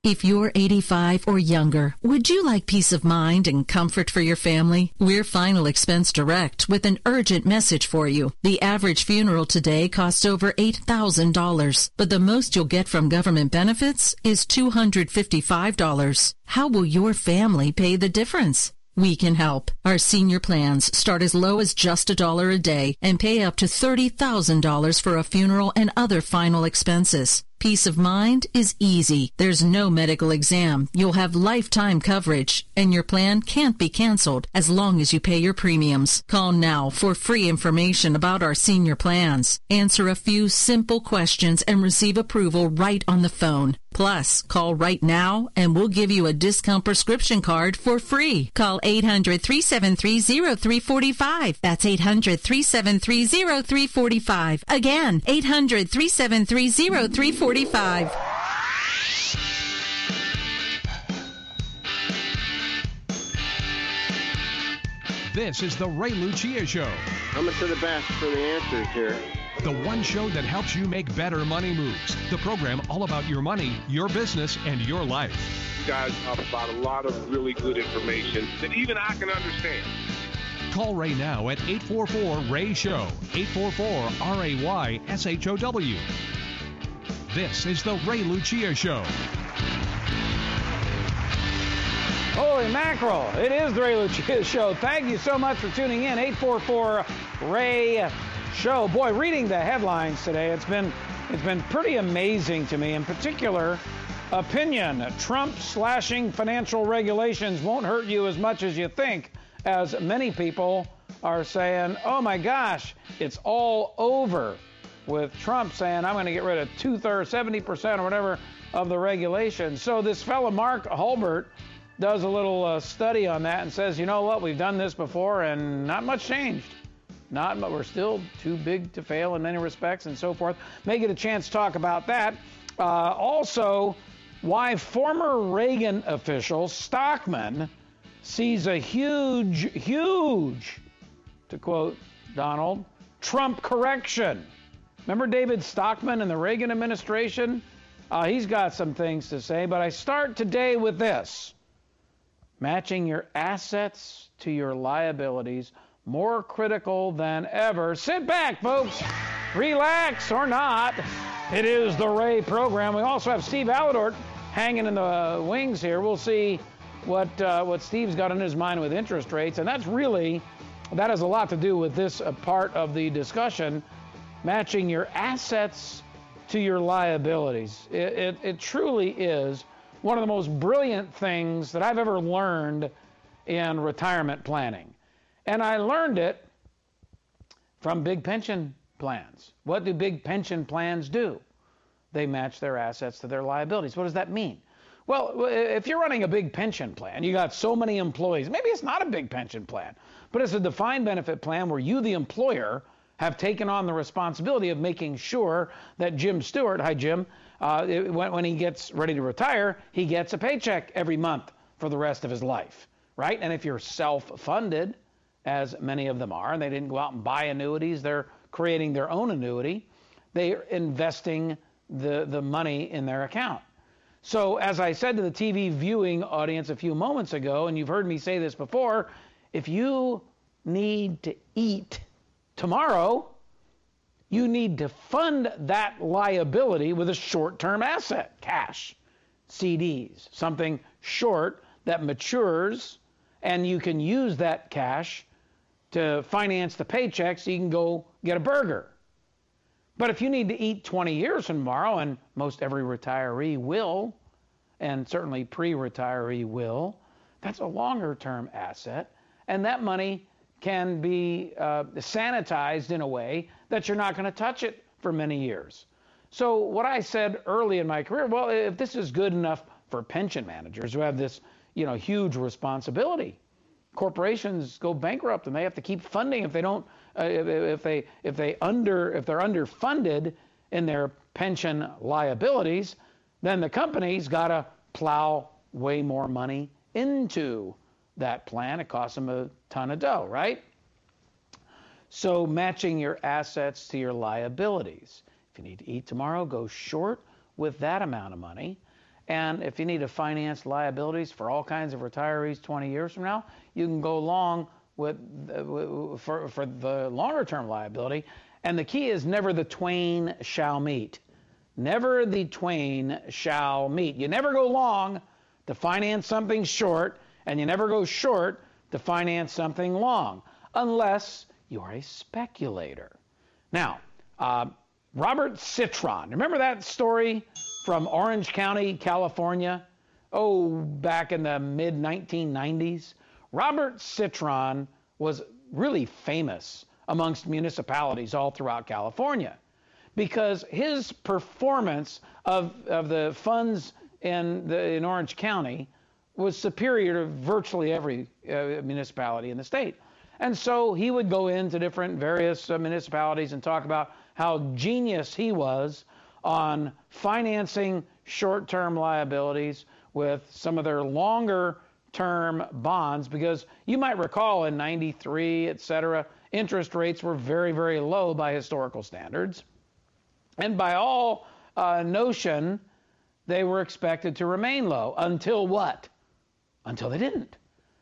If you're 85 or younger, would you like peace of mind and comfort for your family? We're Final Expense Direct with an urgent message for you. The average funeral today costs over $8,000, but the most you'll get from government benefits is $255. How will your family pay the difference? We can help. Our senior plans start as low as just $1 a day and pay up to $30,000 for a funeral and other final expenses. Peace of mind is easy. There's no medical exam. You'll have lifetime coverage, and your plan can't be canceled as long as you pay your premiums. Call now for free information about our senior plans. Answer a few simple questions and receive approval right on the phone. Plus, call right now and we'll give you a discount prescription card for free. Call 800-373-0345. That's 800-373-0345. Again, 800-373-0345. This is the Ray Lucia Show. Coming to the best for the answers here. The one show that helps you make better money moves. The program all about your money, your business, and your life. You guys talk about a lot of really good information that even I can understand. Call Ray now at 844-RAY-SHOW, 844-RAY-SHOW. This is the Ray Lucia Show. Holy mackerel, it is the Ray Lucia Show. Thank you so much for tuning in. 844-RAY-SHOW. Boy, reading the headlines today, it's been pretty amazing to me. In particular, opinion. Trump slashing financial regulations won't hurt you as much as you think, as many people are saying, oh my gosh, it's all over with Trump saying, I'm going to get rid of 2/3, 70% or whatever of the regulations. So this fellow, Mark Hulbert, does a little study on that and says, you know what, we've done this before and not much changed. We're still too big to fail in many respects and so forth. May get a chance to talk about that. Also, why former Reagan official Stockman sees a huge, to quote Donald, Trump correction. Remember David Stockman in the Reagan administration? He's got some things to say, but I start today with this. Matching your assets to your liabilities, more critical than ever. Sit back, folks. Relax or not. It is the Ray program. We also have Steve Aladort hanging in the wings here. We'll see what Steve's got in his mind with interest rates, and that has a lot to do with this part of the discussion, matching your assets to your liabilities. It truly is one of the most brilliant things that I've ever learned in retirement planning. And I learned it from big pension plans. What do big pension plans do? They match their assets to their liabilities. What does that mean? Well, if you're running a big pension plan, you got so many employees, maybe it's not a big pension plan, but it's a defined benefit plan where you, the employer, have taken on the responsibility of making sure that Jim Stewart, hi Jim, when he gets ready to retire, he gets a paycheck every month for the rest of his life, right? And if you're self-funded, as many of them are, and they didn't go out and buy annuities, they're creating their own annuity, they're investing the money in their account. So as I said to the TV viewing audience a few moments ago, and you've heard me say this before, if you need to eat tomorrow, you need to fund that liability with a short-term asset, cash, CDs, something short that matures, and you can use that cash to finance the paycheck so you can go get a burger. But if you need to eat 20 years from tomorrow, and most every retiree will, and certainly pre-retiree will, that's a longer-term asset, and that money can be sanitized in a way that you're not going to touch it for many years. So what I said early in my career, well, if this is good enough for pension managers who have this, huge responsibility, corporations go bankrupt and they have to keep funding if they don't, if they're underfunded in their pension liabilities, then the company's got to plow way more money into that plan. It costs them a ton of dough, right? So matching your assets to your liabilities. If you need to eat tomorrow, go short with that amount of money. And if you need to finance liabilities for all kinds of retirees 20 years from now, you can go long with for the longer term liability. And the key is never the twain shall meet. Never the twain shall meet. You never go long to finance something short, and you never go short to finance something long, unless you are a speculator. Now, Robert Citron, remember that story from Orange County, California? Oh, back in the mid-1990s? Robert Citron was really famous amongst municipalities all throughout California because his performance of the funds in Orange County was superior to virtually every municipality in the state. And so he would go into different various municipalities and talk about how genius he was on financing short-term liabilities with some of their longer-term bonds, because you might recall in 93, et cetera, interest rates were very, very low by historical standards. And by all notion, they were expected to remain low until what? Until they didn't.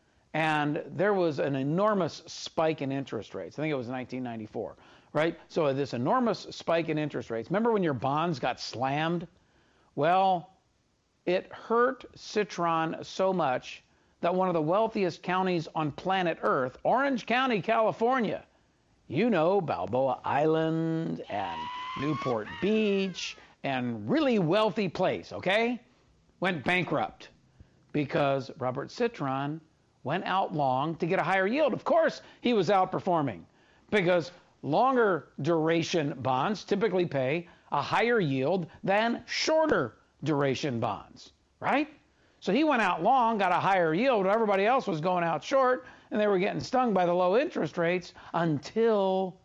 And there was an enormous spike in interest rates. I think it was 1994, right? So this enormous spike in interest rates. Remember when your bonds got slammed? Well, it hurt Citron so much that one of the wealthiest counties on planet Earth, Orange County, California, you know, Balboa Island and Newport Beach, and really wealthy place, okay, went bankrupt because Robert Citron went out long to get a higher yield. Of course, he was outperforming because longer duration bonds typically pay a higher yield than shorter duration bonds, right? So he went out long, got a higher yield. Everybody else was going out short, and they were getting stung by the low interest rates until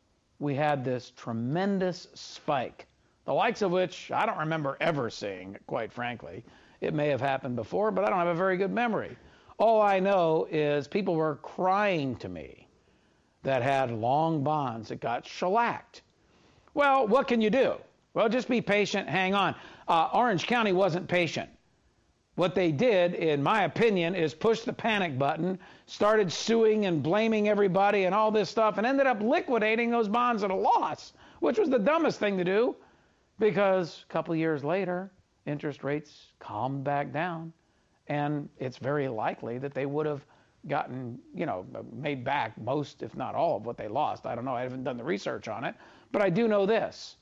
we had this tremendous spike, the likes of which I don't remember ever seeing, quite frankly. It may have happened before, but I don't have a very good memory. All I know is people were crying to me that had long bonds that got shellacked. Well, what can you do? Well, just be patient, hang on. Orange County wasn't patient. What they did, in my opinion, is push the panic button, started suing and blaming everybody and all this stuff, and ended up liquidating those bonds at a loss, which was the dumbest thing to do because a couple years later, interest rates calmed back down, and it's very likely that they would have gotten, made back most, if not all, of what they lost. I don't know. I haven't done the research on it, but I do know this.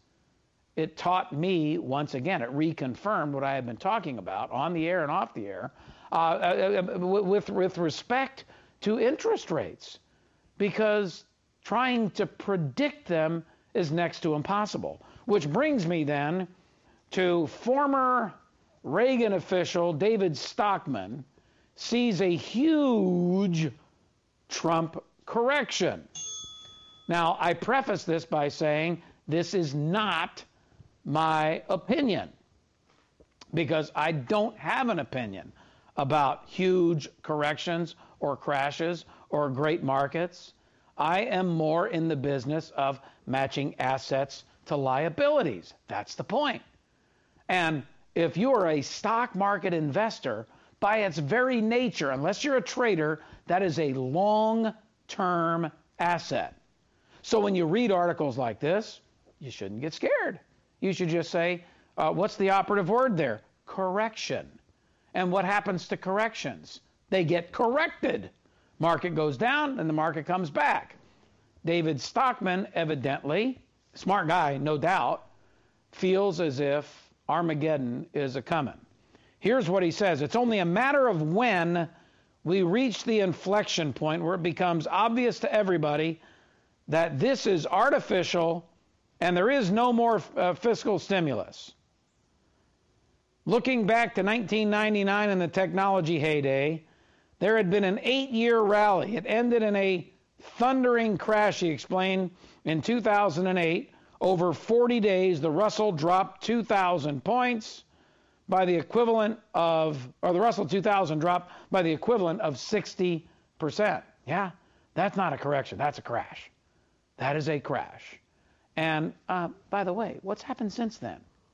It taught me, once again, it reconfirmed what I had been talking about on the air and off the air with respect to interest rates, because trying to predict them is next to impossible. Which brings me then to former Reagan official David Stockman sees a huge Trump correction. Now, I preface this by saying this is not my opinion, because I don't have an opinion about huge corrections or crashes or great markets. I am more in the business of matching assets to liabilities. That's the point. And if you are a stock market investor, by its very nature, unless you're a trader, that is a long-term asset. So when you read articles like this, you shouldn't get scared. You should just say, what's the operative word there? Correction. And what happens to corrections? They get corrected. Market goes down and the market comes back. David Stockman, evidently, smart guy, no doubt, feels as if Armageddon is a-coming. Here's what he says. It's only a matter of when we reach the inflection point where it becomes obvious to everybody that this is artificial and there is no more fiscal stimulus. Looking back to 1999 and the technology heyday, there had been an 8-year rally. It ended in a thundering crash, he explained, in 2008. Over 40 days, the Russell dropped 2,000 points by the equivalent of, or the Russell 2000 dropped by the equivalent of 60%. Yeah, that's not a correction. That's a crash. That is a crash. And by the way, what's happened since then?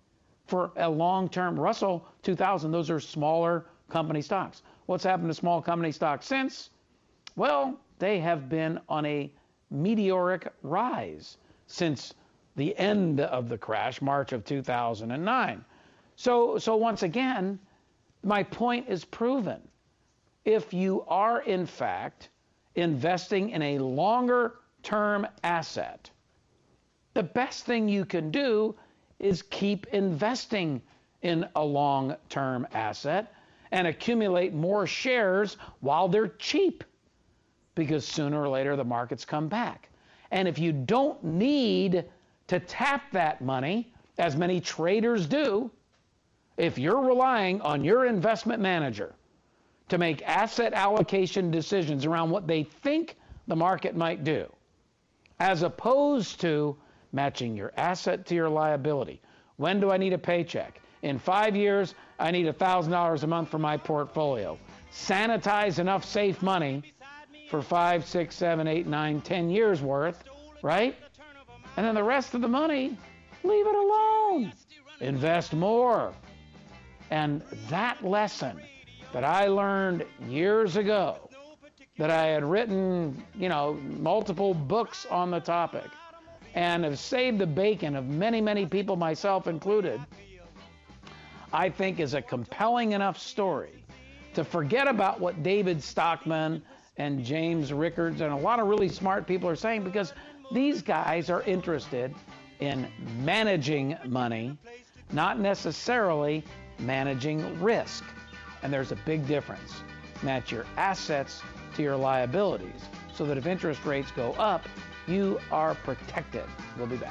for a long-term. Russell 2000, those are smaller company stocks. What's happened to small company stocks since? Well, they have been on a meteoric rise since the end of the crash, March of 2009. So once again, my point is proven. If you are, in fact, investing in a longer-term asset, the best thing you can do is keep investing in a long-term asset and accumulate more shares while they're cheap, because sooner or later the markets come back. And if you don't need to tap that money, as many traders do, if you're relying on your investment manager to make asset allocation decisions around what they think the market might do, as opposed to matching your asset to your liability. When do I need a paycheck? In 5 years, I need $1,000 a month for my portfolio. Sanitize enough safe money for 5, 6, 7, 8, 9, 10 years worth, right? And then the rest of the money, leave it alone. Invest more. And that lesson that I learned years ago, that I had written, multiple books on the topic, and have saved the bacon of many, many people, myself included, I think is a compelling enough story to forget about what David Stockman and James Rickards and a lot of really smart people are saying, because these guys are interested in managing money, not necessarily managing risk. And there's a big difference. Match your assets to your liabilities so that if interest rates go up, you are protected. We'll be back.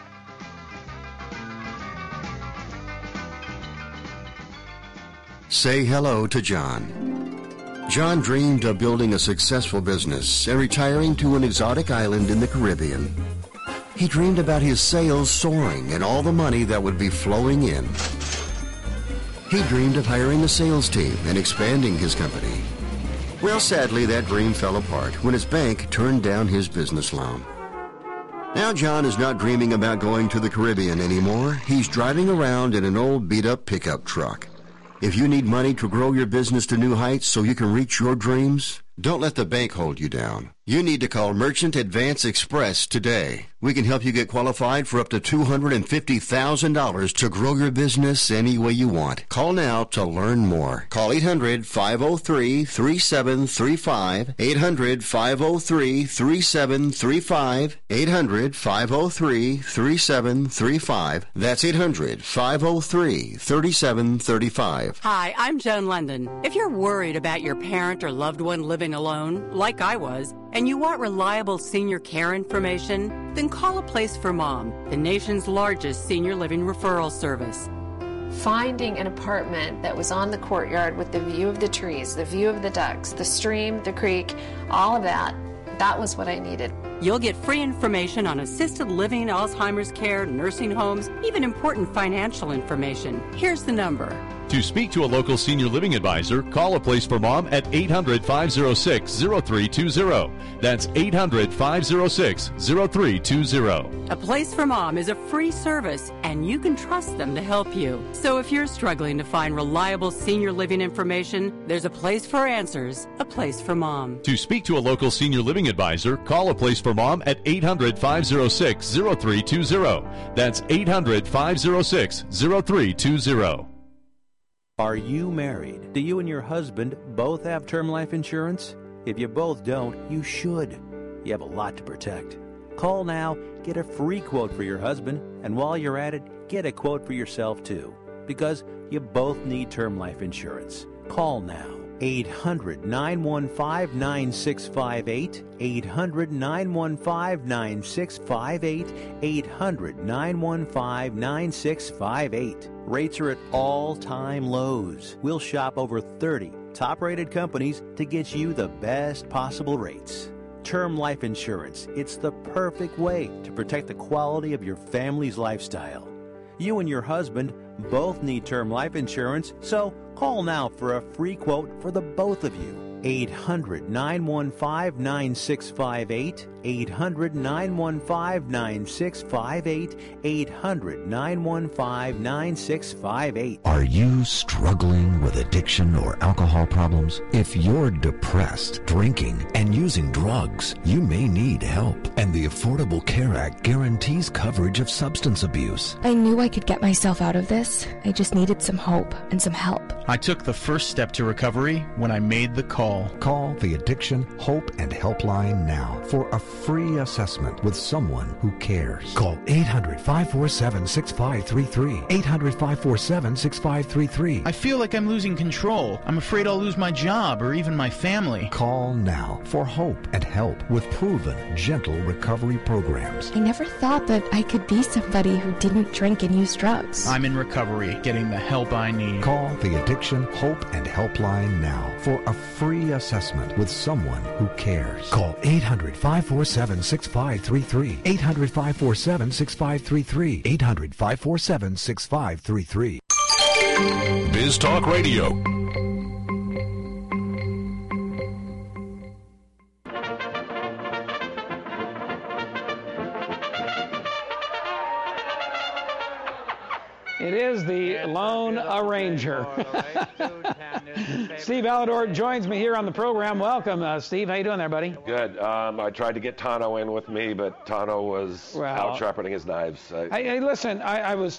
Say hello to John. John dreamed of building a successful business and retiring to an exotic island in the Caribbean. He dreamed about his sales soaring and all the money that would be flowing in. He dreamed of hiring a sales team and expanding his company. Well, sadly, that dream fell apart when his bank turned down his business loan. Now John is not dreaming about going to the Caribbean anymore. He's driving around in an old beat-up pickup truck. If you need money to grow your business to new heights so you can reach your dreams, don't let the bank hold you down. You need to call Merchant Advance Express today. We can help you get qualified for up to $250,000 to grow your business any way you want. Call now to learn more. Call 800-503-3735, 800-503-3735, 800-503-3735. That's 800-503-3735. Hi, I'm Joan London. If you're worried about your parent or loved one living alone, like I was, and you want reliable senior care information, then call A Place for Mom, the nation's largest senior living referral service. Finding an apartment that was on the courtyard with the view of the trees, the view of the ducks, the stream, the creek, all of that was what I needed. You'll get free information on assisted living, Alzheimer's care, nursing homes, even important financial information. Here's the number. To speak to a local senior living advisor, call A Place for Mom at 800-506-0320. That's 800-506-0320. A Place for Mom is a free service, and you can trust them to help you. So if you're struggling to find reliable senior living information, there's a place for answers, A Place for Mom. To speak to a local senior living advisor, call A Place for Mom at 800-506-0320. That's 800-506-0320. Are you married? Do you and your husband both have term life insurance? If you both don't, you should. You have a lot to protect. Call now, get a free quote for your husband, and while you're at it, get a quote for yourself too, because you both need term life insurance. Call now. 800-915-9658, 800-915-9658, 800-915-9658. Rates are at all-time lows. We'll shop over 30 top-rated companies to get you the best possible rates. Term life insurance, it's the perfect way to protect the quality of your family's lifestyle. You and your husband both need term life insurance, so call now for a free quote for the both of you. 800-915-9658, 800-915-9658. 800-915-9658. Are you struggling with addiction or alcohol problems? If you're depressed, drinking, and using drugs, you may need help. And the Affordable Care Act guarantees coverage of substance abuse. I knew I could get myself out of this. I just needed some hope and some help. I took the first step to recovery when I made the call. Call the Addiction, Hope, and Helpline now for a free assessment with someone who cares. Call 800-547-6533. 800-547-6533. I feel like I'm losing control. I'm afraid I'll lose my job or even my family. Call now for hope and help with proven, gentle recovery programs. I never thought that I could be somebody who didn't drink and use drugs. I'm in recovery, getting the help I need. Call the Addiction, Hope, and Helpline now for a free assessment with someone who cares. Call 800-547-6533. 800-547-6533. 800-547-6533. Biz Talk Radio. It is the Lone Arranger. Steve Alador joins me here on the program. Welcome, Steve. How you doing there, buddy? Good. I tried to get Tano in with me, but Tano was out sharpening his knives. Hey, listen, I was...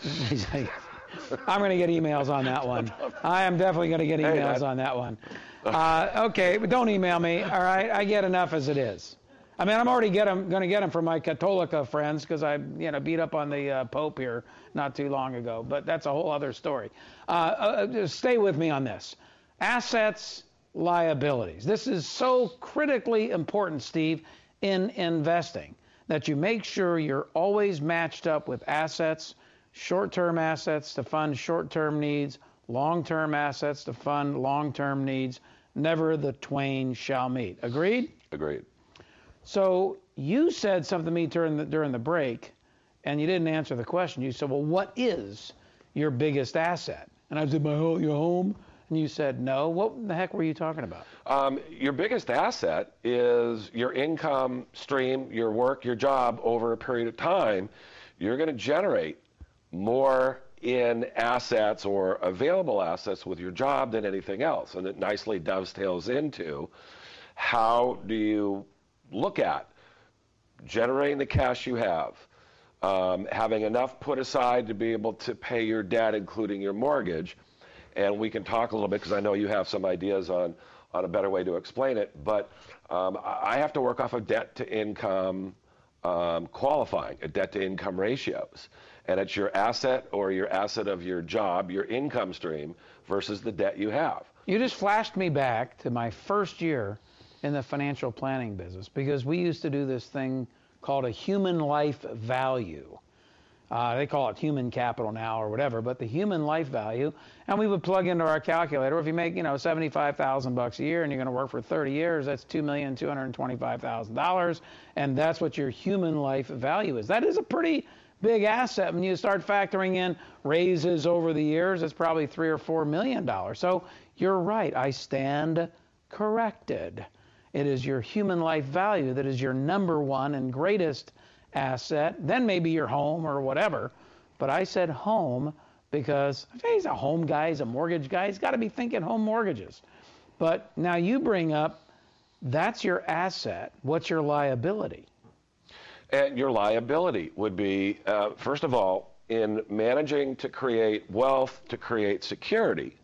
I'm going to get emails on that one. I am definitely going to get emails on that one. Okay, but don't email me, all right? I get enough as it is. I mean, I'm already going to get them from my Catholica friends because I, beat up on the Pope here not too long ago. But that's a whole other story. Stay with me on this. Assets, liabilities. This is so critically important, Steve, in investing, that you make sure you're always matched up with assets, short-term assets to fund short-term needs, long-term assets to fund long-term needs. Never the twain shall meet. Agreed? Agreed. So you said something to me during the break, and you didn't answer the question. You said, well, what is your biggest asset? And I said, your home? And you said, no. What the heck were you talking about? Your biggest asset is your income stream, your work, your job over a period of time. You're going to generate more in assets or available assets with your job than anything else. And it nicely dovetails into how do you look at generating the cash you have, having enough put aside to be able to pay your debt, including your mortgage. And we can talk a little bit because I know you have some ideas on a better way to explain it. But I have to work off of debt to income qualifying, a debt to income ratios. And it's your asset or your asset of your job, your income stream versus the debt you have. You just flashed me back to my first year in the financial planning business, because we used to do this thing called a human life value. They call it human capital now or whatever, but the human life value, and we would plug into our calculator. If you make, $75,000 a year and you're going to work for 30 years, that's $2,225,000, and that's what your human life value is. That is a pretty big asset. When you start factoring in raises over the years, it's probably $3 or $4 million. So you're right. I stand corrected. It is your human life value that is your number one and greatest asset. Then maybe your home or whatever. But I said home because he's a home guy, he's a mortgage guy. He's got to be thinking home mortgages. But now you bring up, that's your asset. What's your liability? And your liability would be, first of all, in managing to create wealth, to create security.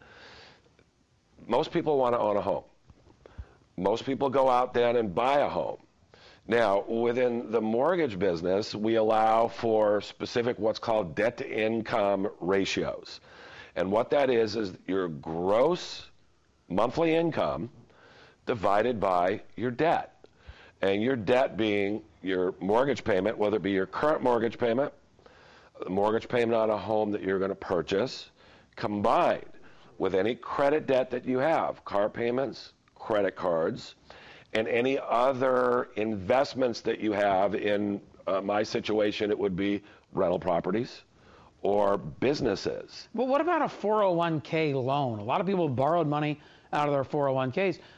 Most people want to own a home. Most people go out then and buy a home. Now, within the mortgage business, we allow for specific what's called debt-to-income ratios. And what that is your gross monthly income divided by your debt. And your debt being your mortgage payment, whether it be your current mortgage payment, the mortgage payment on a home that you're going to purchase, combined with any credit debt that you have, car payments, credit cards, and any other investments that you have. In my situation, it would be rental properties or businesses. But what about a 401k loan? A lot of people have borrowed money out of their 401ks.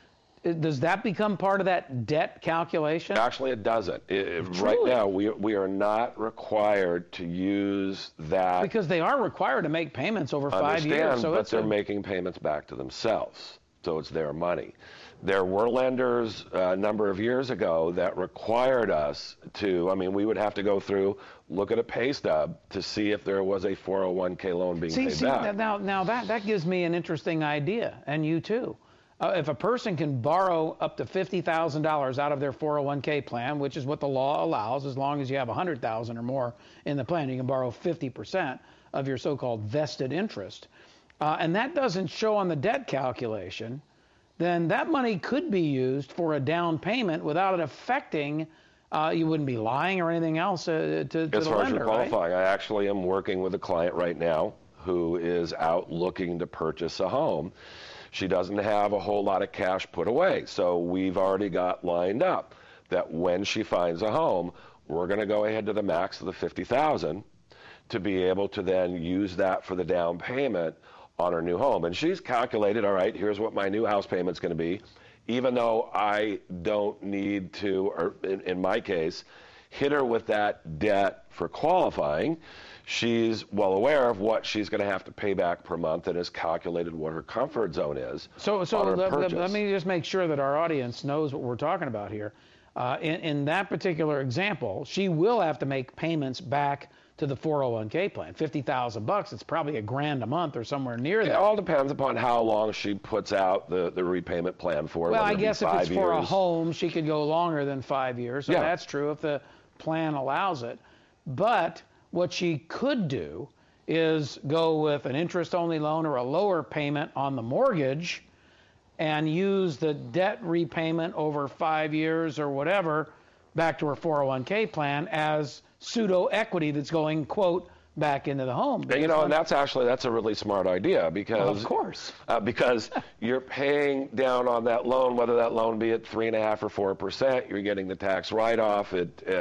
Does that become part of that debt calculation? Actually, it doesn't. Right now, we are not required to use that. Because they are required to make payments over 5 years. So but they're making payments back to themselves. So it's their money. There were lenders a number of years ago that required us to, we would have to go through, look at a pay stub to see if there was a 401k loan being paid back. Now that gives me an interesting idea, and you too. If a person can borrow up to $50,000 out of their 401k plan, which is what the law allows, as long as you have $100,000 or more in the plan, you can borrow 50% of your so-called vested interest. And that doesn't show on the debt calculation, then that money could be used for a down payment without it affecting, you wouldn't be lying or anything else to the lender, as far as you're qualifying, right? I actually am working with a client right now who is out looking to purchase a home. She doesn't have a whole lot of cash put away, so we've already got lined up that when she finds a home, we're going to go ahead to the max of the $50,000 to be able to then use that for the down payment on her new home. And she's calculated, all right, here's what my new house payment's going to be, even though I don't need to, or in my case, hit her with that debt for qualifying. She's well aware of what she's going to have to pay back per month and has calculated what her comfort zone is. So let me just make sure that our audience knows what we're talking about here. In that particular example, she will have to make payments back to the 401k plan. $50,000, it's probably $1,000 a month or somewhere near that. It all depends upon how long she puts out the repayment plan for. Well, I guess if it's for a home, she could go longer than 5 years. So that's true if the plan allows it. But what she could do is go with an interest-only loan or a lower payment on the mortgage and use the debt repayment over 5 years or whatever back to her 401k plan as pseudo equity that's going, quote, back into the home. And, and that's a really smart idea because, well, of course, because you're paying down on that loan, whether that loan be at 3.5% or 4%, you're getting the tax write-off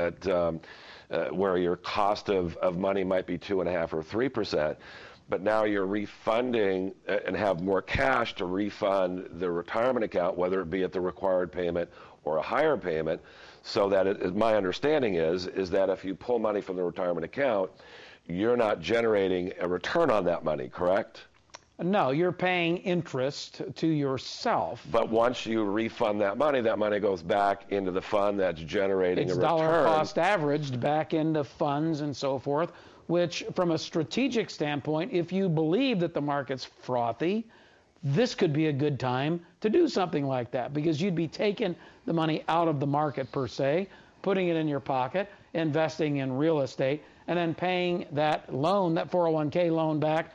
at where your cost of money might be 2.5% or 3%. But now you're refunding and have more cash to refund the retirement account, whether it be at the required payment or a higher payment, so that my understanding is that if you pull money from the retirement account, you're not generating a return on that money, correct? No, you're paying interest to yourself. But once you refund that money goes back into the fund that's generating a return. It's dollar cost averaged back into funds and so forth, which from a strategic standpoint, if you believe that the market's frothy, this could be a good time to do something like that, because you'd be taking the money out of the market per se, putting it in your pocket, investing in real estate, and then paying that loan, that 401k loan back,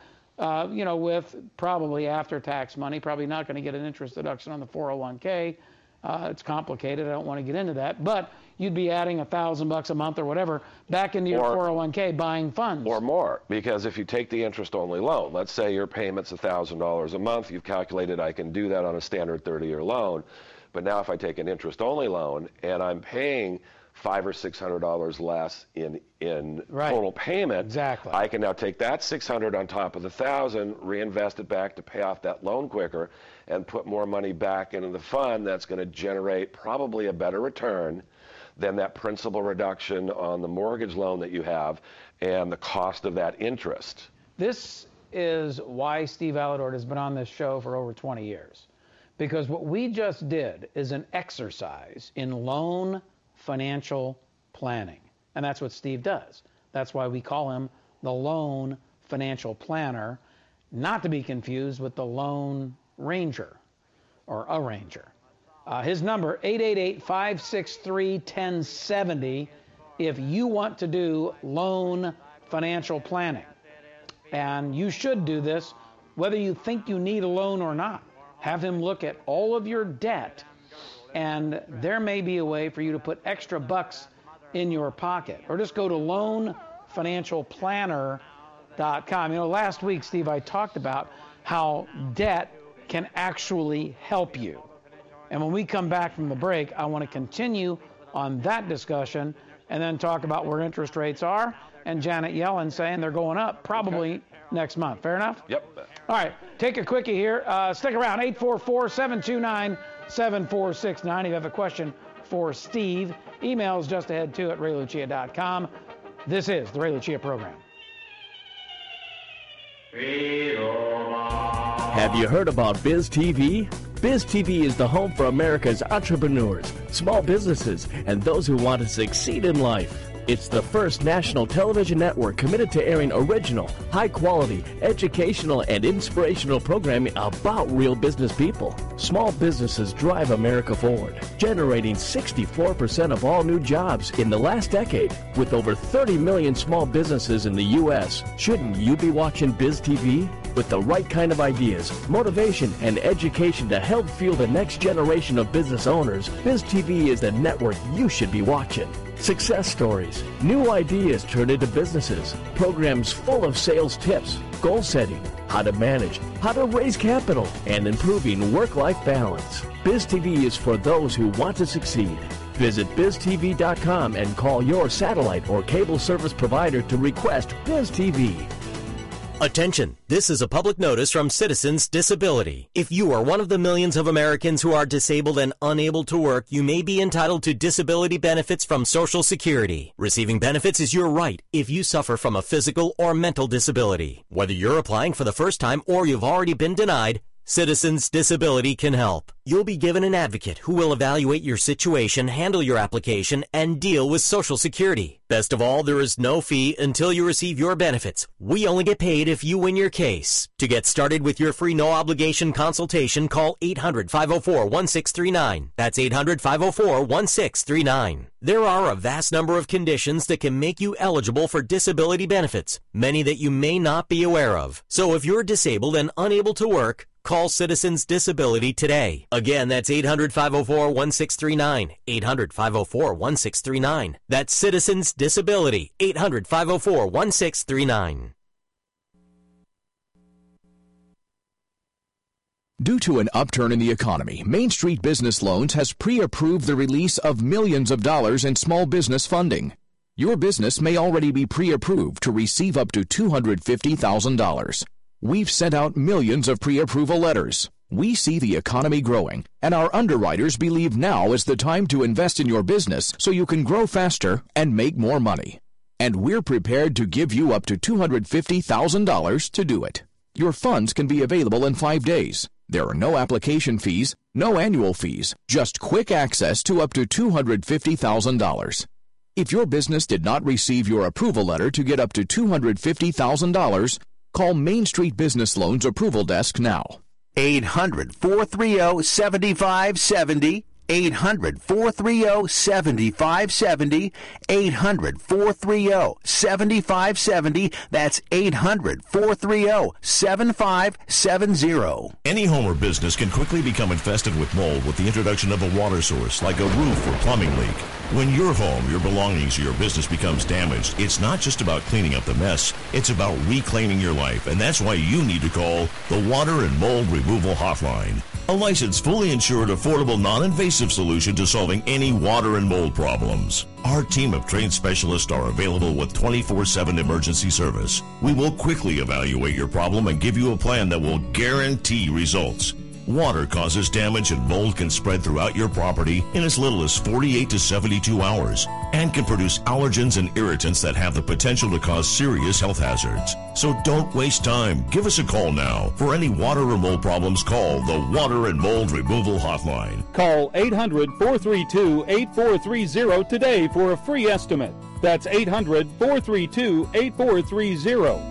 with probably after-tax money. Probably not going to get an interest deduction on the 401k. It's complicated. I don't want to get into that. But you'd be adding $1,000 a month or whatever back into your 401k, buying funds. Or more, because if you take the interest-only loan, let's say your payment's $1,000 a month. You've calculated I can do that on a standard 30-year loan. But now if I take an interest-only loan and I'm paying $500 or $600 less in total payment, exactly, I can now take that $600 on top of the $1,000, reinvest it back to pay off that loan quicker, and put more money back into the fund that's going to generate probably a better return than that principal reduction on the mortgage loan that you have and the cost of that interest. This is why Steve Alledort has been on this show for over 20 years. Because what we just did is an exercise in loan financial planning. And that's what Steve does. That's why we call him the loan financial planner, not to be confused with the Lone Ranger or a Ranger. His number, 888-563-1070, if you want to do loan financial planning. And you should do this whether you think you need a loan or not. Have him look at all of your debt, and there may be a way for you to put extra bucks in your pocket. Or just go to loanfinancialplanner.com. Last week, Steve, I talked about how debt can actually help you. And when we come back from the break, I want to continue on that discussion and then talk about where interest rates are, and Janet Yellen saying they're going up probably next month. Fair enough? Yep. All right, take a quickie here. Stick around, 844-729-7469. If you have a question for Steve, emails just ahead to at raylucia.com. This is the Ray Lucia Program. Have you heard about Biz TV? Biz TV is the home for America's entrepreneurs, small businesses, and those who want to succeed in life. It's the first national television network committed to airing original, high-quality, educational, and inspirational programming about real business people. Small businesses drive America forward, generating 64% of all new jobs in the last decade. With over 30 million small businesses in the U.S., shouldn't you be watching Biz TV? With the right kind of ideas, motivation, and education to help fuel the next generation of business owners, Biz TV is the network you should be watching. Success stories, new ideas turned into businesses, programs full of sales tips, goal setting, how to manage, how to raise capital, and improving work-life balance. Biz TV is for those who want to succeed. Visit biztv.com and call your satellite or cable service provider to request Biz TV. Attention! This is a public notice from Citizens Disability. If you are one of the millions of Americans who are disabled and unable to work, you may be entitled to disability benefits from Social Security. Receiving benefits is your right if you suffer from a physical or mental disability. Whether you're applying for the first time or you've already been denied, Citizens Disability can help. You'll be given an advocate who will evaluate your situation, handle your application, and deal with Social Security. Best of all, there is no fee until you receive your benefits. We only get paid if you win your case. To get started with your free no-obligation consultation, call 800-504-1639. That's 800-504-1639. There are a vast number of conditions that can make you eligible for disability benefits, many that you may not be aware of. So if you're disabled and unable to work, call Citizens Disability today. Again, that's 800-504-1639. 800-504-1639. That's Citizens Disability. 800-504-1639. Due to an upturn in the economy, Main Street Business Loans has pre-approved the release of millions of dollars in small business funding. Your business may already be pre-approved to receive up to $250,000. We've sent out millions of pre-approval letters. We see the economy growing, and our underwriters believe now is the time to invest in your business so you can grow faster and make more money. And we're prepared to give you up to $250,000 to do it. Your funds can be available in 5 days. There are no application fees, no annual fees, just quick access to up to $250,000. If your business did not receive your approval letter to get up to $250,000, call Main Street Business Loans Approval Desk now. 800-430-7570. 800-430-7570. 800-430-7570. That's 800-430-7570. Any home or business can quickly become infested with mold with the introduction of a water source, like a roof or plumbing leak. When your home, your belongings, or your business becomes damaged, it's not just about cleaning up the mess. It's about reclaiming your life, and that's why you need to call the Water and Mold Removal Hotline. A licensed, fully insured, affordable, non-invasive solution to solving any water and mold problems. Our team of trained specialists are available with 24/7 emergency service. We will quickly evaluate your problem and give you a plan that will guarantee results. Water causes damage and mold can spread throughout your property in as little as 48 to 72 hours and can produce allergens and irritants that have the potential to cause serious health hazards. So don't waste time. Give us a call now. For any water or mold problems, call the Water and Mold Removal Hotline. Call 800-432-8430 today for a free estimate. That's 800-432-8430.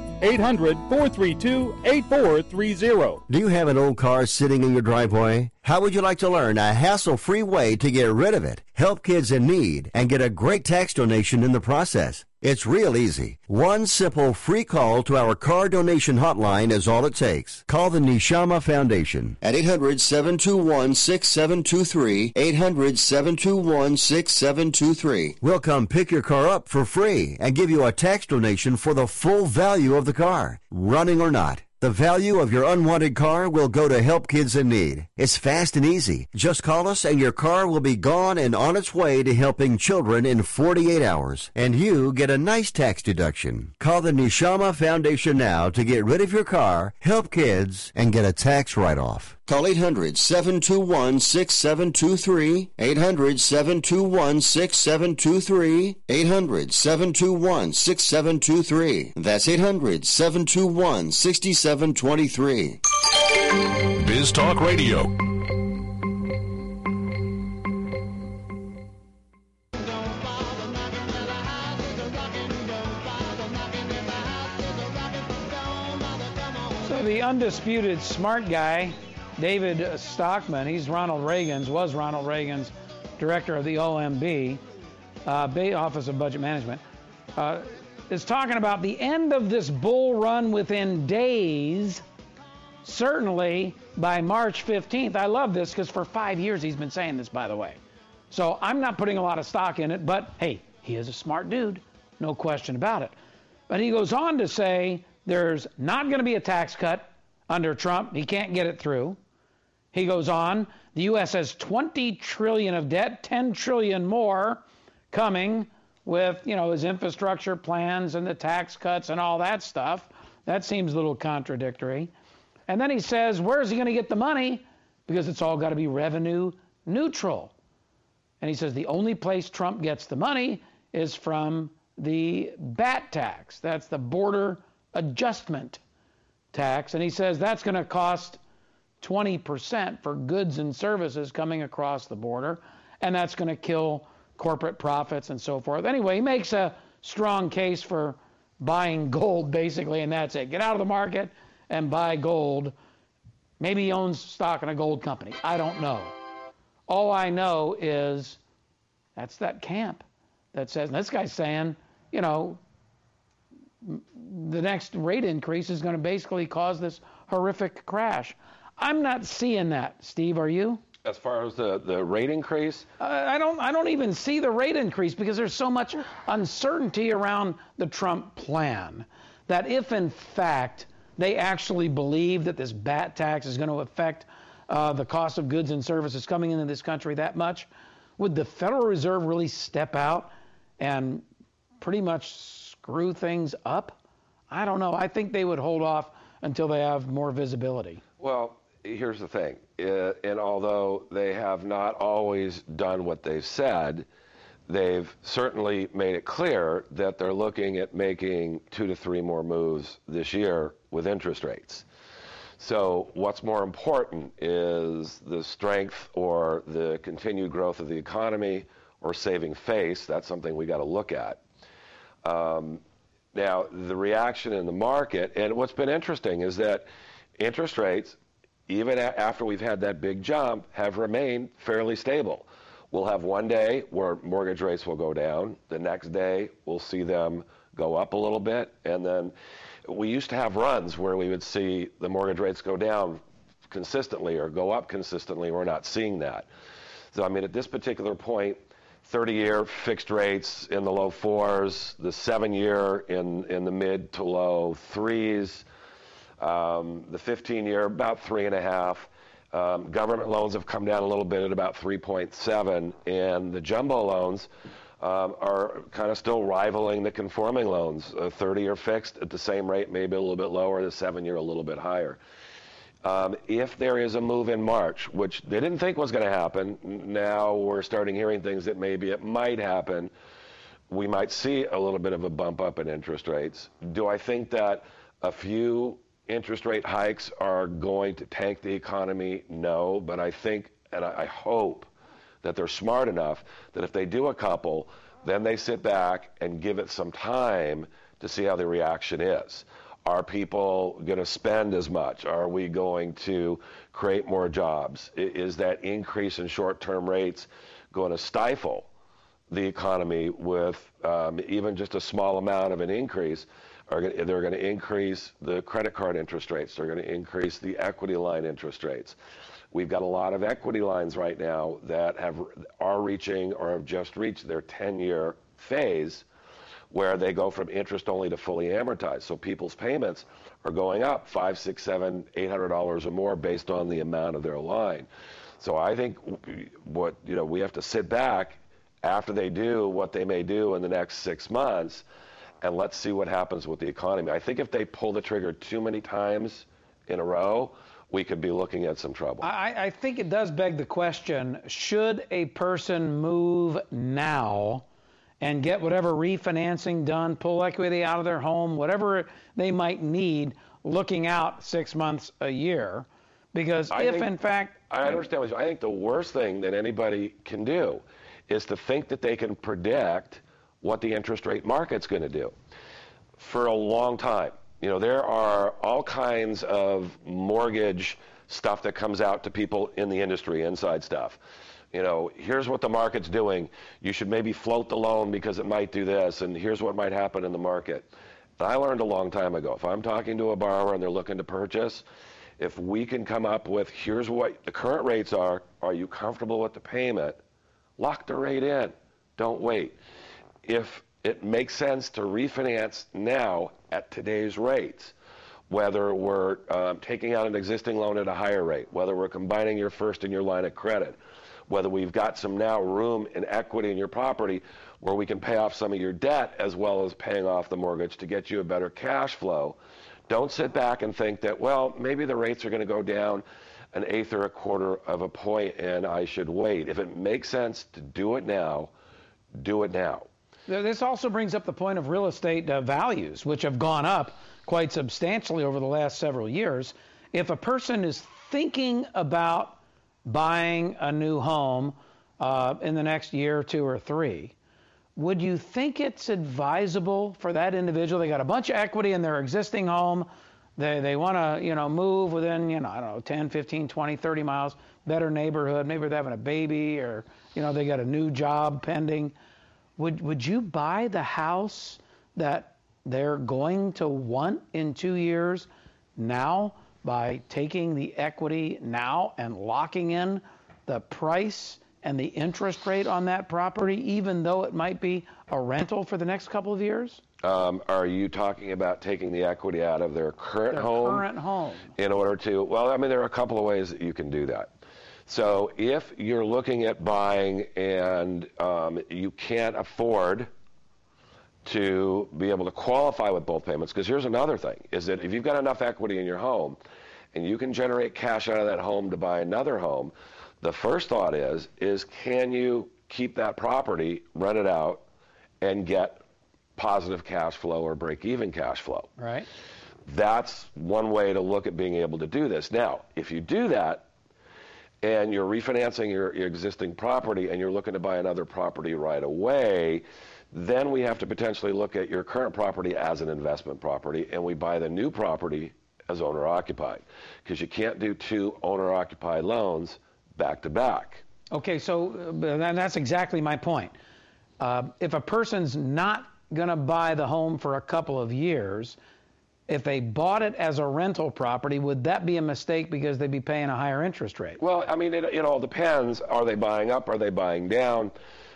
800-432-8430. Do you have an old car sitting in your driveway? How would you like to learn a hassle-free way to get rid of it, help kids in need, and get a great tax donation in the process? It's real easy. One simple free call to our car donation hotline is all it takes. Call the Neshama Foundation at 800-721-6723, 800-721-6723. We'll come pick your car up for free and give you a tax donation for the full value of the car, running or not. The value of your unwanted car will go to Help Kids in Need. It's fast and easy. Just call us and your car will be gone and on its way to helping children in 48 hours. And you get a nice tax deduction. Call the Neshama Foundation now to get rid of your car, help kids, and get a tax write-off. Call 800-721-6723, 800-721-6723, 800-721-6723. That's 800-721-6723. Biz Talk Radio. So the undisputed smart guy, David Stockman, was Ronald Reagan's director of the OMB, Office of Budget Management, is talking about the end of this bull run within days, certainly by March 15th. I love this because for 5 years he's been saying this, by the way. So I'm not putting a lot of stock in it, but hey, he is a smart dude, no question about it. But he goes on to say there's not going to be a tax cut under Trump. He can't get it through. He goes on, the U.S. has $20 trillion of debt, $10 trillion more coming with, his infrastructure plans and the tax cuts and all that stuff. That seems a little contradictory. And then he says, where's he going to get the money? Because it's all got to be revenue neutral. And he says the only place Trump gets the money is from the BAT tax. That's the border adjustment tax. And he says that's going to cost 20% for goods and services coming across the border, and that's going to kill corporate profits and so forth. Anyway, he makes a strong case for buying gold, basically, and that's it. Get out of the market and buy gold. Maybe he owns stock in a gold company. I don't know. All I know is that's that camp that says, and this guy's saying, the next rate increase is going to basically cause this horrific crash. I'm not seeing that. Steve, are you? As far as the rate increase? I don't even see the rate increase because there's so much uncertainty around the Trump plan that if in fact they actually believe that this BAT tax is going to affect the cost of goods and services coming into this country that much, would the Federal Reserve really step out and pretty much screw things up? I don't know. I think they would hold off until they have more visibility. Well, here's the thing. And although they have not always done what they've said, they've certainly made it clear that they're looking at making 2 to 3 more moves this year with interest rates. So what's more important is the strength or the continued growth of the economy or saving face. That's something we got to look at. Now, the reaction in the market, and what's been interesting is that interest rates, even after we've had that big jump, have remained fairly stable. We'll have one day where mortgage rates will go down. The next day, we'll see them go up a little bit. And then we used to have runs where we would see the mortgage rates go down consistently or go up consistently. We're not seeing that. So, at this particular point, 30-year fixed rates in the low 4s, the 7-year in the mid to low 3s, the 15-year about 3.5. Government loans have come down a little bit at about 3.7, and the jumbo loans are kind of still rivaling the conforming loans. 30-year fixed at the same rate, maybe a little bit lower, the 7-year a little bit higher. If there is a move in March, which they didn't think was going to happen, now we're starting hearing things that maybe it might happen, we might see a little bit of a bump up in interest rates. Do I think that a few interest rate hikes are going to tank the economy? No, but I think, and I hope, that they're smart enough that if they do a couple, then they sit back and give it some time to see how the reaction is. Are people going to spend as much? Are we going to create more jobs? Is that increase in short-term rates going to stifle the economy with even just a small amount of an increase? They're going to increase the credit card interest rates. They're going to increase the equity line interest rates. We've got a lot of equity lines right now that are reaching or have just reached their 10-year phase, where they go from interest only to fully amortized. So people's payments are going up $500, $600, $700, $800 or more based on the amount of their line. So I think we have to sit back after they do what they may do in the next 6 months, and let's see what happens with the economy. I think if they pull the trigger too many times in a row, we could be looking at some trouble. I think it does beg the question, should a person move now and get whatever refinancing done, pull equity out of their home, whatever they might need, looking out 6 months, a year? Because I understand what I think the worst thing that anybody can do is to think that they can predict what the interest rate market's going to do. For a long time, there are all kinds of mortgage stuff that comes out to people in the industry, inside stuff. Here's what the market's doing. You should maybe float the loan because it might do this, and here's what might happen in the market. And I learned a long time ago, if I'm talking to a borrower and they're looking to purchase, if we can come up with, here's what the current rates are you comfortable with the payment? Lock the rate in. Don't wait. If it makes sense to refinance now at today's rates, whether we're taking out an existing loan at a higher rate, whether we're combining your first and your line of credit, whether we've got some now room and equity in your property where we can pay off some of your debt as well as paying off the mortgage to get you a better cash flow. Don't sit back and think that, well, maybe the rates are going to go down an eighth or a quarter of a point and I should wait. If it makes sense to do it now, do it now. This also brings up the point of real estate values, which have gone up quite substantially over the last several years. If a person is thinking about buying a new home in the next year or two or three, would you think it's advisable for that individual? They got a bunch of equity in their existing home. They want to, move within, 10, 15, 20, 30 miles, better neighborhood. Maybe they're having a baby or, they got a new job pending. Would you buy the house that they're going to want in 2 years now by taking the equity now and locking in the price and the interest rate on that property, even though it might be a rental for the next couple of years? Are you talking about taking the equity out of their current home? Current home. In order to, there are a couple of ways that you can do that. So if you're looking at buying and you can't afford to be able to qualify with both payments, because here's another thing, is that if you've got enough equity in your home and you can generate cash out of that home to buy another home, the first thought is can you keep that property, rent it out, and get positive cash flow or break-even cash flow? Right. That's one way to look at being able to do this. Now, if you do that, and you're refinancing your existing property and you're looking to buy another property right away, then we have to potentially look at your current property as an investment property, and we buy the new property as owner-occupied, because you can't do two owner-occupied loans back to back. Okay, so that's exactly my point. If a person's not going to buy the home for a couple of years, if they bought it as a rental property, would that be a mistake because they'd be paying a higher interest rate? Well, it all depends. Are they buying up? Are they buying down?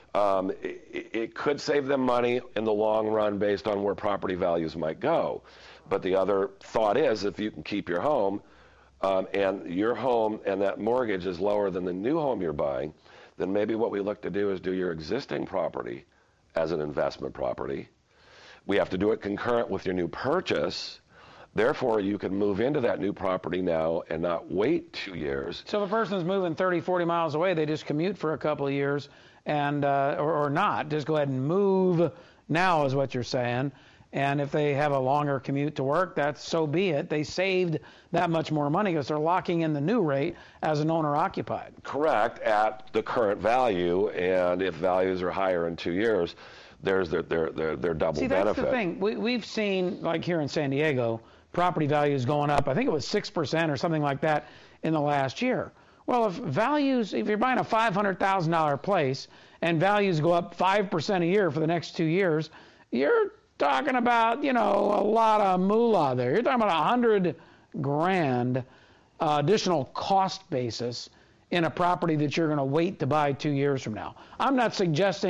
It could save them money in the long run based on where property values might go. But the other thought is, if you can keep your home, and your home and that mortgage is lower than the new home you're buying, then maybe what we look to do is do your existing property as an investment property. We have to do it concurrent with your new purchase. Therefore, you can move into that new property now and not wait 2 years. So if a person's moving 30, 40 miles away, they just commute for a couple of years and or not, just go ahead and move now is what you're saying. And if they have a longer commute to work, that's so be it. They saved that much more money because they're locking in the new rate as an owner-occupied. Correct, at the current value, and if values are higher in 2 years, there's their double See, benefit. That's the thing. We've seen, like here in San Diego, property values going up. I think it was 6% or something like that in the last year. Well, if you're buying a $500,000 place and values go up 5% a year for the next 2 years, you're talking about, a lot of moolah there. You're talking about $100,000 additional cost basis in a property that you're going to wait to buy 2 years from now. I'm not suggesting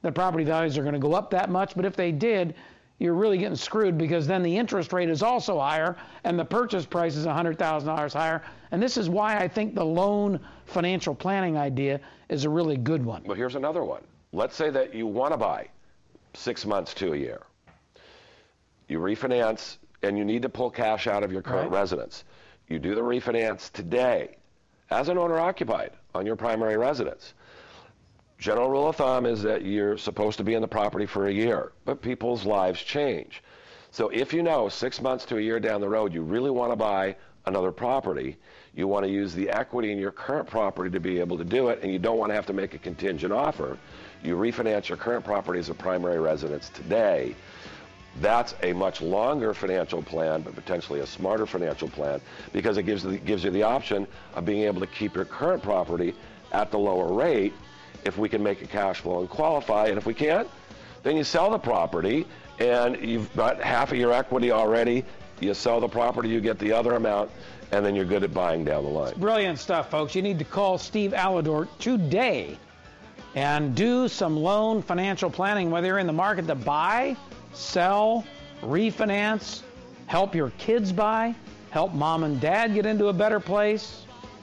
that property values are going to go up that much, but if they did, you're really getting screwed because then the interest rate is also higher and the purchase price is $100,000 higher. And this is why I think the loan financial planning idea is a really good one. Well, here's another one. Let's say that you want to buy 6 months to a year. You refinance and you need to pull cash out of your current residence. You do the refinance today as an owner-occupied on your primary residence. General rule of thumb is that you're supposed to be in the property for a year, but people's lives change. So if you know 6 months to a year down the road you really want to buy another property, you want to use the equity in your current property to be able to do it, and you don't want to have to make a contingent offer, you refinance your current property as a primary residence today. That's a much longer financial plan, but potentially a smarter financial plan, because it gives you the option of being able to keep your current property at the lower rate if we can make a cash flow and qualify. And if we can't, then you sell the property and you've got half of your equity already. You sell the property, you get the other amount, and then you're good at buying down the line. Brilliant stuff, folks. You need to call Steve Alidor today and do some loan financial planning, whether you're in the market to buy, sell, refinance, help your kids buy, help mom and dad get into a better place.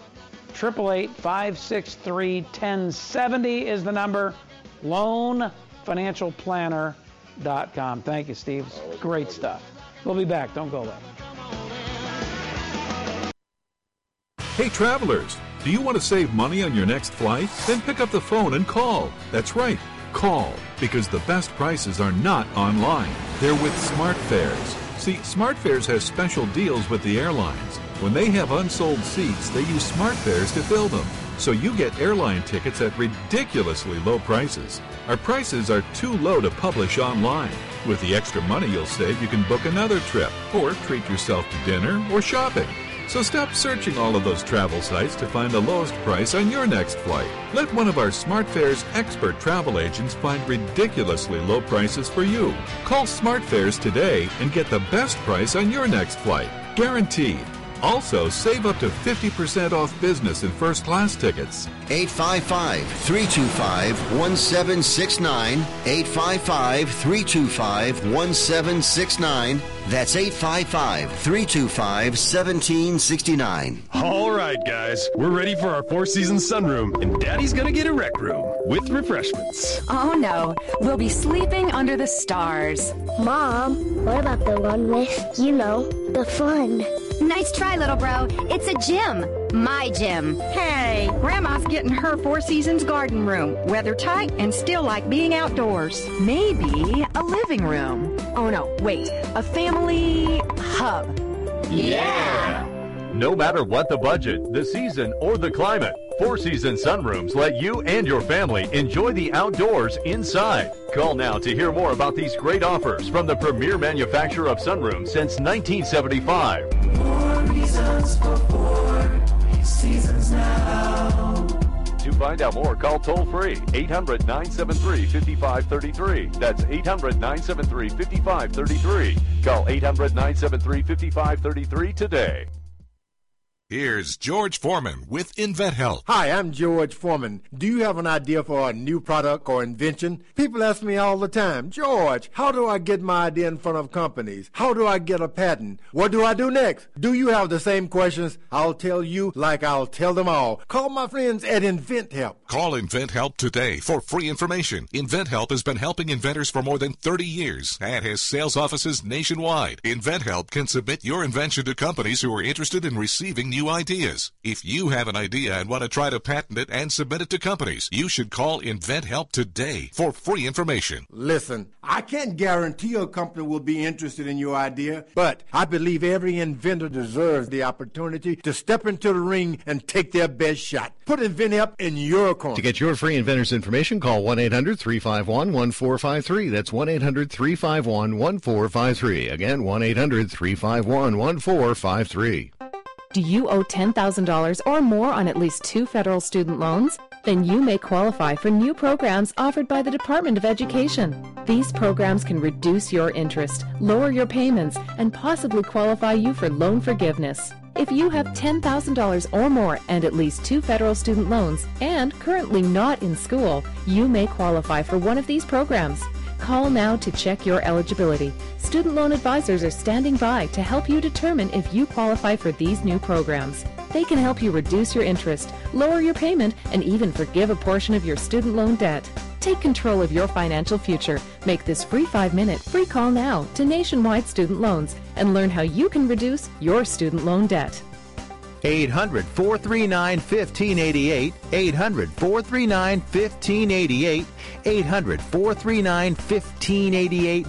888-563-1070 is the number. LoanFinancialPlanner.com. Thank you, Steve. Great stuff. We'll be back. Don't go away. Hey, travelers, do you want to save money on your next flight? Then pick up the phone and call. That's right, call, because the best prices are not online. They're with SmartFares. See, SmartFares has special deals with the airlines. When they have unsold seats, they use SmartFares to fill them. So you get airline tickets at ridiculously low prices. Our prices are too low to publish online. With the extra money you'll save, you can book another trip or treat yourself to dinner or shopping. So stop searching all of those travel sites to find the lowest price on your next flight. Let one of our SmartFares expert travel agents find ridiculously low prices for you. Call SmartFares today and get the best price on your next flight. Guaranteed. Also, save up to 50% off business and first-class tickets. 855-325-1769. 855-325-1769. That's 855-325-1769. All right, guys. We're ready for our four-season sunroom, and Daddy's gonna get a rec room with refreshments. Oh, no. We'll be sleeping under the stars. Mom, what about the one with, the fun? Nice try, little bro. It's a gym. My gym. Hey, Grandma's getting her Four Seasons garden room. Weather tight and still like being outdoors. Maybe a living room. Oh, no, wait. A family hub. Yeah! No matter what the budget, the season, or the climate, Four Seasons Sunrooms let you and your family enjoy the outdoors inside. Call now to hear more about these great offers from the premier manufacturer of sunrooms since 1975. 4 reasons for 4 seasons now. To find out more, call toll-free 800-973-5533. That's 800-973-5533. Call 800-973-5533 today. Here's George Foreman with InventHelp. Hi, I'm George Foreman. Do you have an idea for a new product or invention? People ask me all the time, George, how do I get my idea in front of companies? How do I get a patent? What do I do next? Do you have the same questions? I'll tell you like I'll tell them all. Call my friends at InventHelp. Call InventHelp today for free information. InventHelp has been helping inventors for more than 30 years and has sales offices nationwide. InventHelp can submit your invention to companies who are interested in receiving new ideas. If you have an idea and want to try to patent it and submit it to companies, you should call InventHelp today for free information. Listen, I can't guarantee a company will be interested in your idea, but I believe every inventor deserves the opportunity to step into the ring and take their best shot. Put InventHelp in your corner. To get your free inventors information, call 1-800-351-1453. That's 1-800-351-1453. Again, 1-800-351-1453. Do you owe $10,000 or more on at least 2 federal student loans? Then you may qualify for new programs offered by the Department of Education. These programs can reduce your interest, lower your payments, and possibly qualify you for loan forgiveness. If you have $10,000 or more and at least 2 federal student loans and currently not in school, you may qualify for one of these programs. Call now to check your eligibility. Student loan advisors are standing by to help you determine if you qualify for these new programs. They can help you reduce your interest, lower your payment, and even forgive a portion of your student loan debt. Take control of your financial future. Make this free 5-minute free call now to Nationwide Student Loans and learn how you can reduce your student loan debt. 800-439-1588, 800-439-1588, 800-439-1588,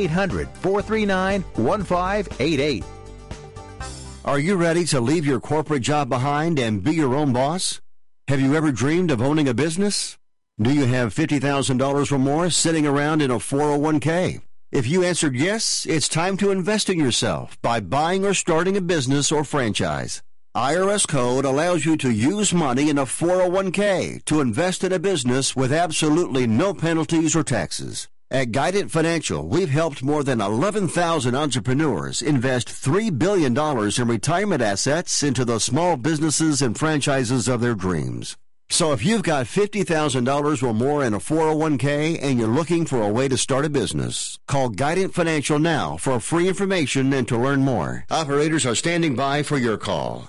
800-439-1588. Are you ready to leave your corporate job behind and be your own boss? Have you ever dreamed of owning a business? Do you have $50,000 or more sitting around in a 401k? If you answered yes, it's time to invest in yourself by buying or starting a business or franchise. IRS code allows you to use money in a 401k to invest in a business with absolutely no penalties or taxes. At Guidant Financial, we've helped more than 11,000 entrepreneurs invest $3 billion in retirement assets into the small businesses and franchises of their dreams. So if you've got $50,000 or more in a 401k and you're looking for a way to start a business, call Guidant Financial now for free information and to learn more. Operators are standing by for your call.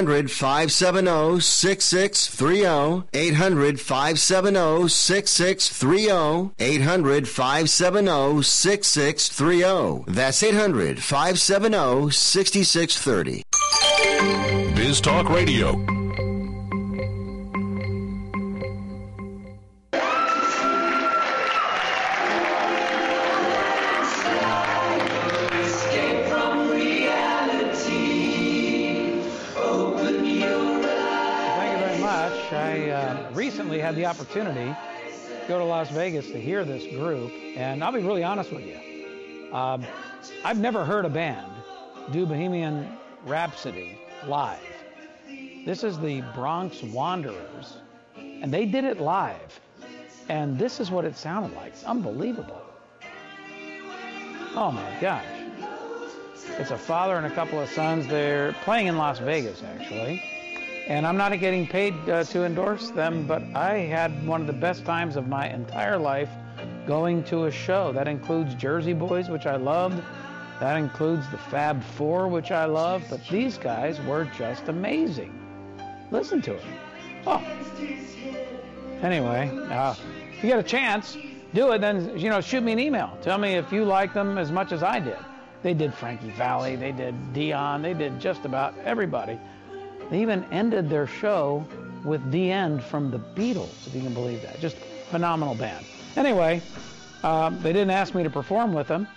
800-570-6630. 800-570-6630. 800-570-6630. That's 800-570-6630. Biz Talk Radio. I recently had the opportunity to go to Las Vegas to hear this group, and I'll be really honest with you. I've never heard a band do Bohemian Rhapsody live. This is the Bronx Wanderers, and they did it live, and this is what it sounded like. It's unbelievable. Oh my gosh. It's a father and a couple of sons. They're playing in Las Vegas, actually. And I'm not getting paid to endorse them, but I had one of the best times of my entire life going to a show. That includes Jersey Boys, which I loved. That includes the Fab Four, which I love. But these guys were just amazing. Listen to it. Oh. Anyway, if you get a chance, do it. Then, shoot me an email. Tell me if you like them as much as I did. They did Frankie Valli. They did Dion. They did just about everybody. They even ended their show with The End from the Beatles, if you can believe that. Just phenomenal band. Anyway, they didn't ask me to perform with them.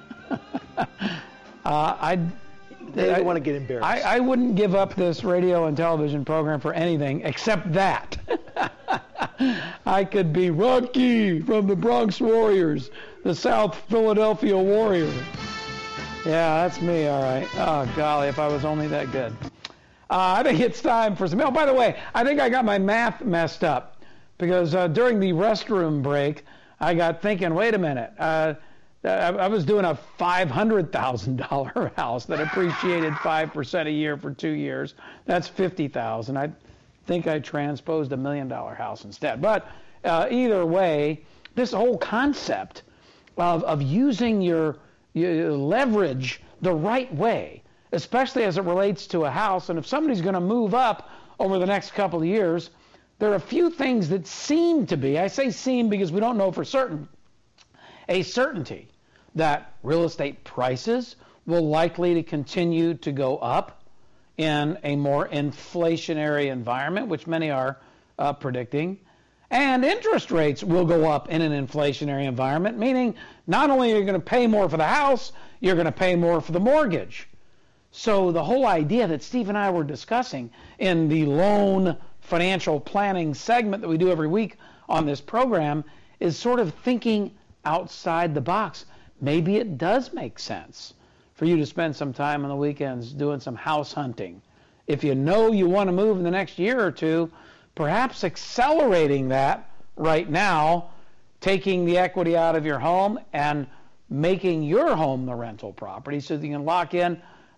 They didn't want to get embarrassed. I wouldn't give up this radio and television program for anything except that. I could be Rocky from the Bronx Warriors, the South Philadelphia Warrior. Yeah, that's me, all right. Oh, golly, if I was only that good. I think it's time for some... Oh, by the way, I think I got my math messed up because during the restroom break, I got thinking, wait a minute. I was doing a $500,000 house that appreciated 5% a year for 2 years. That's $50,000. I think I transposed $1 million house instead. But either way, this whole concept of using your leverage the right way, especially as it relates to a house. And if somebody's going to move up over the next couple of years, there are a few things that seem to be, I say seem because we don't know for certain, a certainty that real estate prices will likely to continue to go up in a more inflationary environment, which many are predicting. And interest rates will go up in an inflationary environment, meaning not only are you going to pay more for the house, you're going to pay more for the mortgage. So the whole idea that Steve and I were discussing in the loan financial planning segment that we do every week on this program is sort of thinking outside the box. Maybe it does make sense for you to spend some time on the weekends doing some house hunting. If you know you want to move in the next year or two, perhaps accelerating that right now, taking the equity out of your home and making your home the rental property so that you can lock in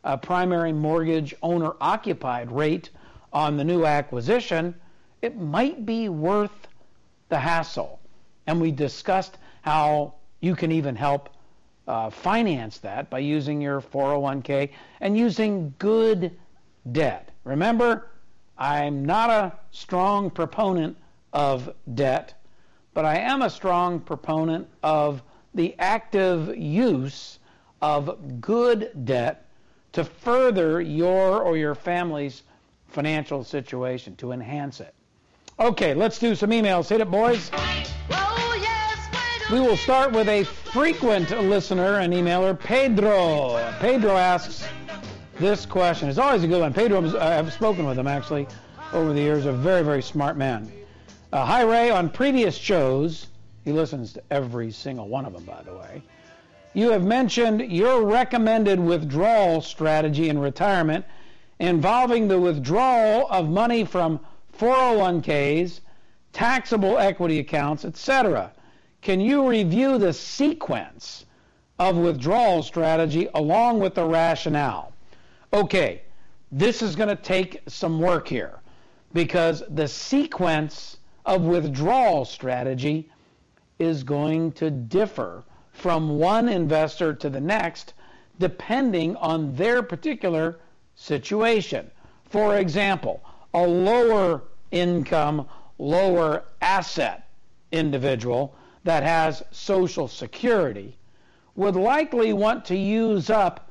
primary mortgage owner-occupied rate on the new acquisition, it might be worth the hassle. And we discussed how you can even help finance that by using your 401k and using good debt. Remember, I'm not a strong proponent of debt, but I am a strong proponent of the active use of good debt to further your or your family's financial situation, to enhance it. Okay, let's do some emails. Hit it, boys. We will start with a frequent listener and emailer, Pedro. Pedro asks this question. It's always a good one. Pedro, I've spoken with him, actually, over the years. A very, very smart man. Hi, Ray. On previous shows, he listens to every single one of them, by the way, you have mentioned your recommended withdrawal strategy in retirement involving the withdrawal of money from 401ks, taxable equity accounts, etc. Can you review the sequence of withdrawal strategy along with the rationale? Okay, this is going to take some work here because the sequence of withdrawal strategy is going to differ from one investor to the next depending on their particular situation. For example, a lower income, lower asset individual that has Social Security would likely want to use up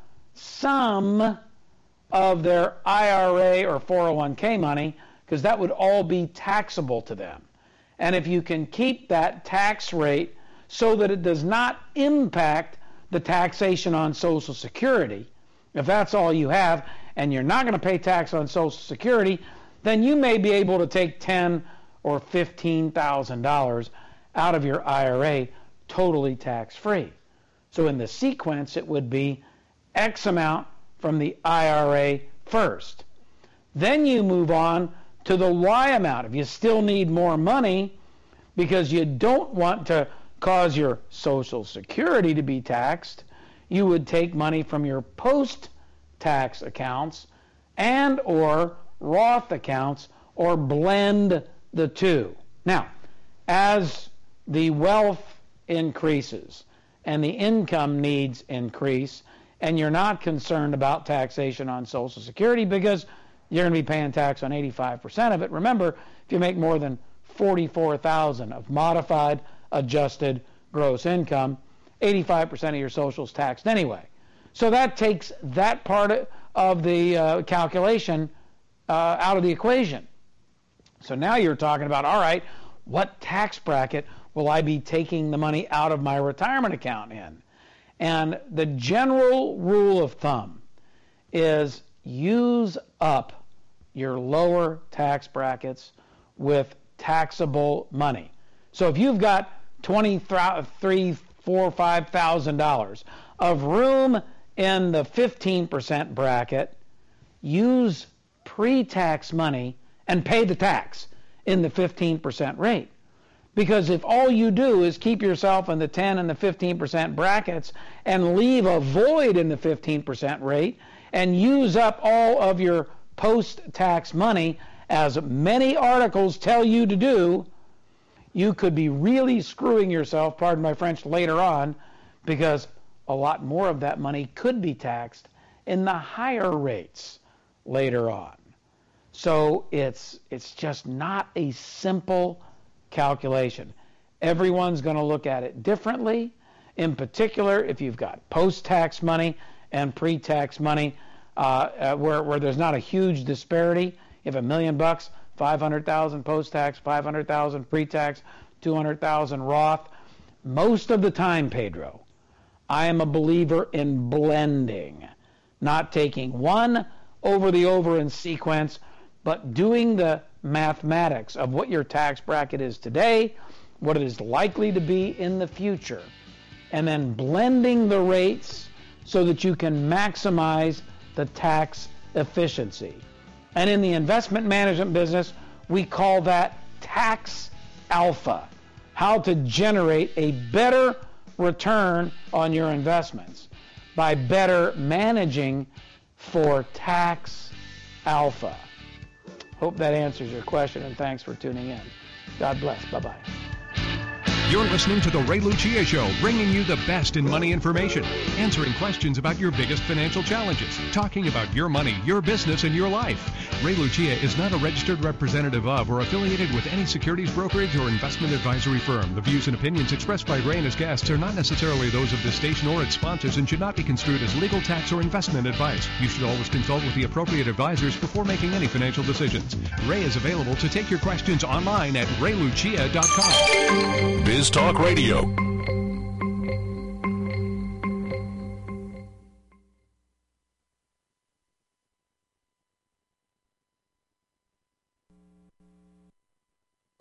some of their IRA or 401k money because that would all be taxable to them. And if you can keep that tax rate so that it does not impact the taxation on Social Security, if that's all you have and you're not going to pay tax on Social Security, then you may be able to take $10,000 or $15,000 out of your IRA totally tax-free. So in the sequence, it would be X amount from the IRA first. Then you move on to the Y amount. If you still need more money because you don't want to cause your Social Security to be taxed, you would take money from your post-tax accounts and or Roth accounts or blend the two. Now, as the wealth increases and the income needs increase, and you're not concerned about taxation on Social Security because you're going to be paying tax on 85% of it. Remember, if you make more than $44,000 of modified adjusted gross income, 85% of your social is taxed anyway. So that takes that part of the calculation out of the equation. So now you're talking about, all right, what tax bracket will I be taking the money out of my retirement account in? And the general rule of thumb is use up your lower tax brackets with taxable money. So if you've got $23,000, $4,000, $5,000 of room in the 15% bracket, use pre-tax money and pay the tax in the 15% rate. Because if all you do is keep yourself in the 10 and the 15% brackets and leave a void in the 15% rate and use up all of your post-tax money, as many articles tell you to do, you could be really screwing yourself, pardon my French, later on, because a lot more of that money could be taxed in the higher rates later on. So it's just not a simple calculation. Everyone's going to look at it differently. In particular, if you've got post-tax money and pre-tax money, where there's not a huge disparity. You have $1 million, $500,000 post-tax, $500,000 pre-tax, $200,000 Roth. Most of the time, Pedro, I am a believer in blending, not taking one over the over in sequence, but doing the mathematics of what your tax bracket is today, what it is likely to be in the future, and then blending the rates so that you can maximize the tax efficiency. And in the investment management business, we call that tax alpha, how to generate a better return on your investments by better managing for Tax Alpha. Hope that answers your question, and thanks for tuning in. God bless. Bye-bye. You're listening to The Ray Lucia Show, bringing you the best in money information, answering questions about your biggest financial challenges, talking about your money, your business, and your life. Ray Lucia is not a registered representative of or affiliated with any securities brokerage or investment advisory firm. The views and opinions expressed by Ray and his guests are not necessarily those of this station or its sponsors and should not be construed as legal, tax, or investment advice. You should always consult with the appropriate advisors before making any financial decisions. Ray is available to take your questions online at raylucia.com. Biz Talk Radio.